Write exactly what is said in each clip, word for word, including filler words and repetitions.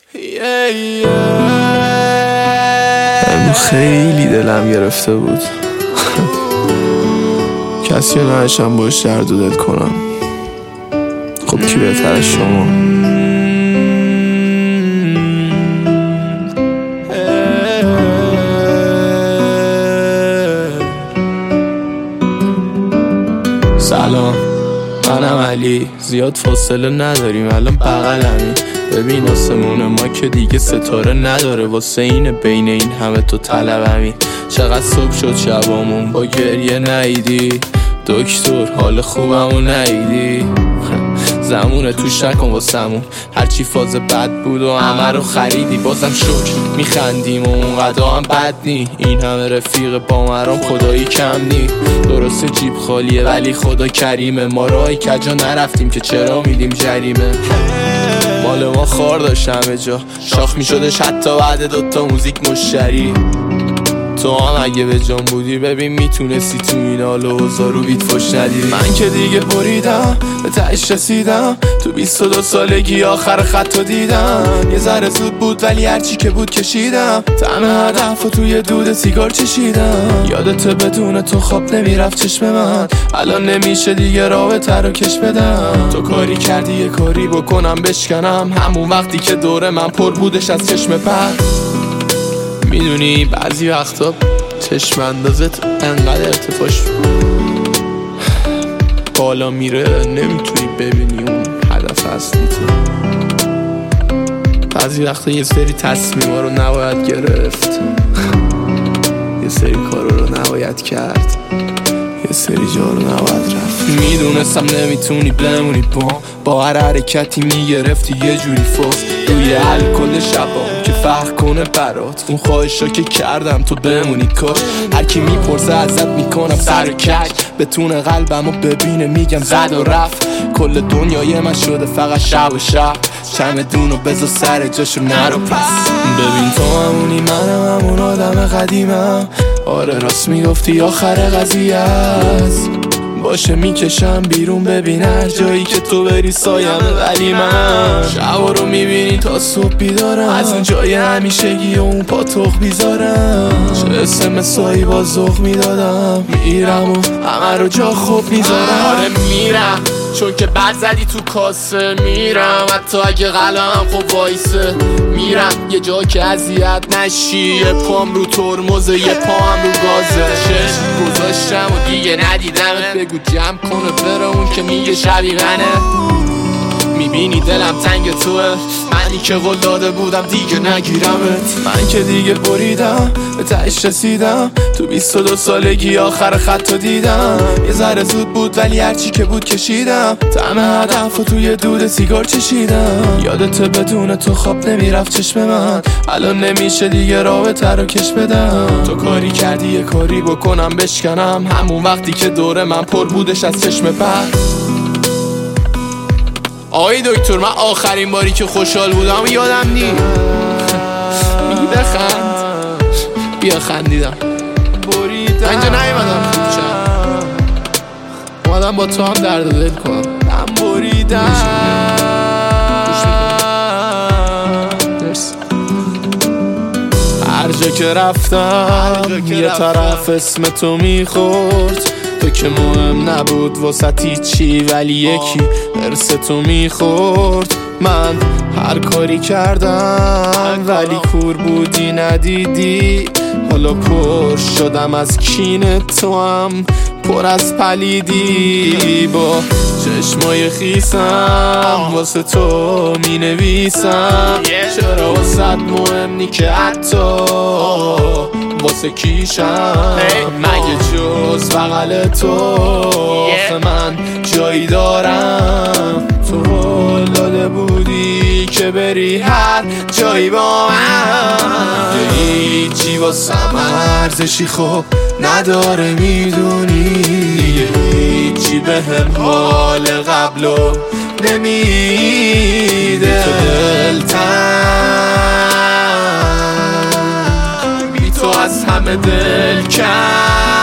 امروز خیلی دلم گرفته بود. کسی رو نداشتم باش درد و دل کنم. خب کی بهتر از شما؟ سلام، منم علی. زیاد فاصله نداریم، الان بغلمی. ببین آسمون ما که دیگه ستاره نداره، واسه اینه بین این همه تو طلبمی. چقدر صبح شد شبامون با گریه نیدی، دکتر حال خوبمو نیدی. زمونه توش نکن واسمون، هرچی فاز بد بود و همه رو خریدی. بازم شکر میخندیم و اونقدر هم بد نی. این همه رفیق با مرام خدایی کم نی. درسته جیب خالیه ولی خدا کریمه. ما راهی کجا نرفتیم که چرا میدیم جریمه. مال ما خار داشت همه جا، شاخ میشدش حتی بعد دوتا موزیک مشتری. تو هم اگه به جان بودی ببین میتونستی تو این حال و اوضاع رو بیت فش ندی. من که دیگه بریدم، به تهش رسیدم. تو بیست و دو سالگی آخر خطو دیدم. یه ذره زود بود ولی هرچی که بود کشیدم. طعم هدف و توی دود سیگار چشیدم. یادت بدون تو خواب نمیرفت چشم من. الان نمیشه دیگه رابطه رو کش بدم. تو کاری کردی یه کاری بکنم بشکنم، همون وقتی که دوره من پر بودش از چشم پر. میدونی بعضی وقتا چشم اندازت انقدر ارتفاعش بالا میره نمیتونی ببینی اون هدف اصلی تو. بعضی وقتا یه سری تصمیما رو نباید گرفت، یه سری کارا رو نباید کرد، یه سری جا رو نباید رفت. میدونستم نمیتونی بمونی با با هر حرکتی میگرفتی یه جوری فوز روی الکل شبام که فرق کنه برات. اون خواهشا که کردم تو بمونی کاش. هر کی میپرسه ازت میکنم سر و کج، بتونه قلبمو ببینه میگم زد و رفت. کل دنیای من شده فقط شب و شب، چمدونو بذار سر جاشو نرو پس. ببین تو همونی منم همون آدم قدیمم. آره راست میگفتی آخر قضیه است، باشه میکشم بیرون ببین هر جایی که تو بری سایمه. ولی من شبا رو میبینی تا صبح بیدارم، از اون جای همیشگی و اون پاتوق بیزارم. چه اسم سایی با ذوق میدادم، میرم و همه رو جا خوب میذارم. آره میرم چون که بد زدی تو کاسه، میرم حتی اگه قلم خب وایسه. میرم یه جا که اذیت نشی، یه پام رو ترمزه یه پام رو گازه. چشم گذاشتم و دیگه ندیدمت، بگو جمع کنه بره اون که میگه شبیغنه. میبینی دلم تنگ توه، منی که قول داده بودم دیگه نگیرمت. من که دیگه بریدم، به تهش رسیدم. تو بیست و دو سالگی آخر خطو دیدم. یه ذره زود بود ولی هرچی که بود کشیدم. طعم هدف و توی دود سیگار چشیدم. یادت بدون تو خواب نمیرفت چشم من. الان نمیشه دیگه رابطه رو کش بدم. تو کاری کردی یه کاری بکنم بشکنم، همون وقتی که دوره من پر بودش از چشم پر. آقای دکتر من آخرین باری که خوشحال بودم یادم نی. میگی بخند، بیا خندیدم. من اینجا نیومدم خوب شم، اومدم با تو هم درد دل کنم. من بریدم. هر جا که رفتم یه طرف اسم تو میخورد. تو که مهم نبود واسه چی ولی یکی ارث تو میخورد. من هر کاری کردم ولی کور بودی ندیدی. حالا پر شدم از کین تو هم پر از پلیدی. با چشمای خیسم واسه تو می نویسم. چرا واسه مهم نی که حتی واسه کیشم. مگه جز بغل تو آخه من جایی دارم. تو قول داده بودی که بری هر جایی با من. هیچی واسم ارزشی خب نداره میدونی. هیچی به هم حال قبلو نمیده. تو دلتنگ بی تو از همه دل کن.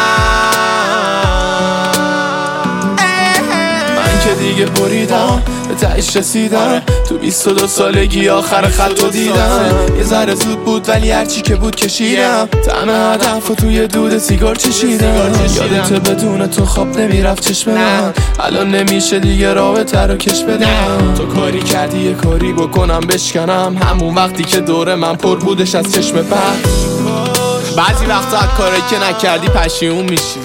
من که دیگه بریدم، به به تهش رسیدم. تو بیست و دو سالگی آخر خطو دیدم. یه ذره زود بود ولی هرچی که بود کشیدم. طعم هدف و توی دود سیگار چشیدم. یادت بدون تو خواب نمیرفت چشم من. الان نمیشه دیگه رابطه رو کش بدم. تو کاری کردی یه کاری بکنم بشکنم. همون وقتی که دور من پر بودش از چشم بد. بعضی وقتا از کاری که نکردی پشیمون میشی.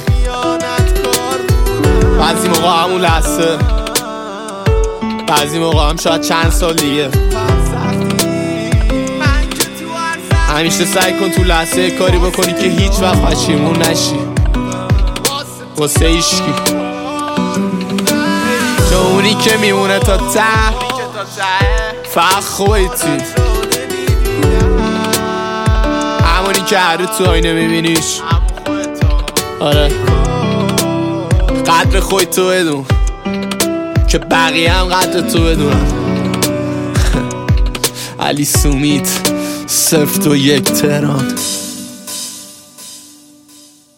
بعضی موقع همون لحظه، بعضی موقع هم شاید چند سال دیگه. همیشه سعی کن تو لحظه کاری بکنی که هیچ وقت پشیمون نشی واسه ایشکی. چون اونی که میمونه تا ته فقط خودتی. همونی که هر رو تو آینه میبینیش. آره قدر خودتو بدون که بقیه هم قدر تو بدونن. علی سومیت، سفت و یک تهران.